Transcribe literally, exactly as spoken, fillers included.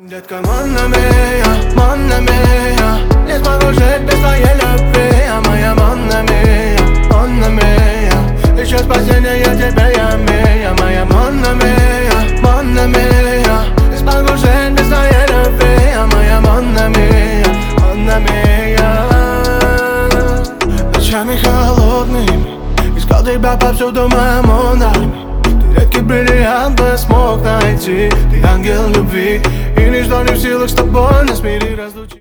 Детка, манна мия, манна мия, не смогу жить без твоей любви. А моя манна мия, манна мия, еще спасение тебе я мия. Моя манна мия, манна мия, не смогу жить без твоей любви. А моя манна мия, манна мия. Ночами холодными искал тебя повсюду, моя манна. Редкий бриллиант бы смог найти. Ты ангел любви, и ничто не в силах с тобой нас в мире разлучить.